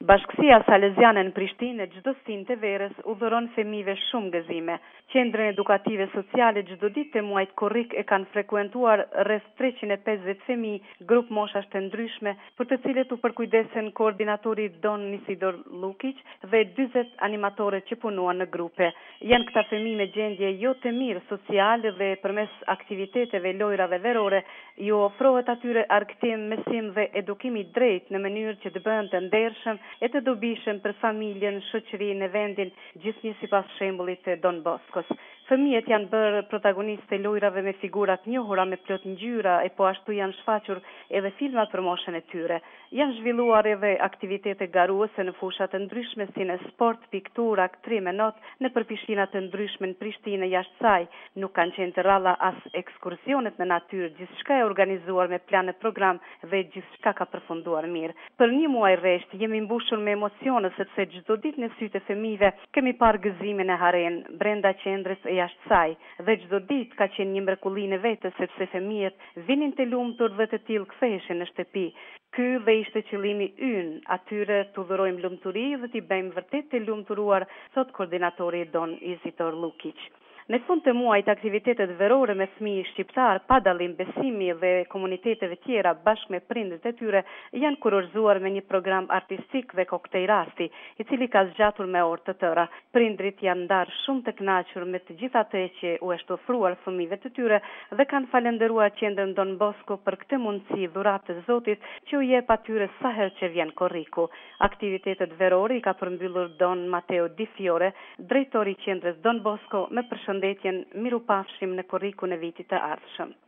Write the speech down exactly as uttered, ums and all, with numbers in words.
Bashkësia Saleziane në Prishtinë çdo sinë të verës udhëron fëmijëve shumë gëzime. Qendrën edukative sociale çdo ditë të muajit korrik e kanë frekuentuar rreth treqind e pesëdhjetë fëmijë, grup moshash të ndryshme, për të cilët u përkujdesen koordinatori Don Isidor Lukic dhe dyzet animatore që punuan në grupe. Janë këta fëmijë me gjendje jo të mirë sociale dhe përmes aktiviteteve lojrave verore ju ofrohet atyre argëtim, mësim dhe edukim i drejtë në mënyrë që të bëhen të ndershëm e të dobishëm për familjen, shoqërinë e vendin, gjithnjë sipas shembullit të Don Boskos. Fëmijët janë bërë protagonistë të lojrave me figura të njohura me plot ngjyra e po ashtu janë shfaqur edhe filma për moshën e tyre. Janë zhvilluar edhe aktivitete garuese në fusha të ndryshme si në sport, pikturë, aktrim e not në përpishtina të ndryshme në Prishtinë e jashtë saj. Nuk kanë qenë të rralla as ekskursionet në natyrë, gjithçka e organizuar me plan e program dhe gjithçka ka përfunduar mirë. Për një muaj rresht jemi mbushur me emocione sepse çdo ditë në sytë e fëmijëve kemi parë gëzimin e haren brenda qendrës e jashtë saj dhe çdo ditë ka qenë një mrekulli në vetë sepse fëmijët vinin të lumtur dhe të tillë ktheheshin në shtëpi. Ky dhe ishte qëllimi ynë, atyre të dhurojmë lumturi dhe t'i bëjmë vërtet të lumturuar, thot koordinatori Don Isidor Lukic. Në fund të muajit aktivitetet verore me fëmijë shqiptar pa dallim besimi dhe komuniteteve tjera bashkë me prindërit e tyre janë kurorzuar me një program artistik dhe koktej rasti, i cili ka zgjatur me orë të tëra. Prindrit janë ndarë shumë të kënaqur me të gjithë atë që u është ofruar fëmijëve të tyre dhe kanë falendëruar qendrën Don Bosco për këtë mundësi dhuratë të Zotit që u jep atyre sa herë që vjen korriku. Aktivitetet verore i ka përmbyllur Don Matteo Di Fiore, drejtori i qendrës Don Bosco, me përshëndetjen mirupafshim në korrikun e vitit të ardhshëm.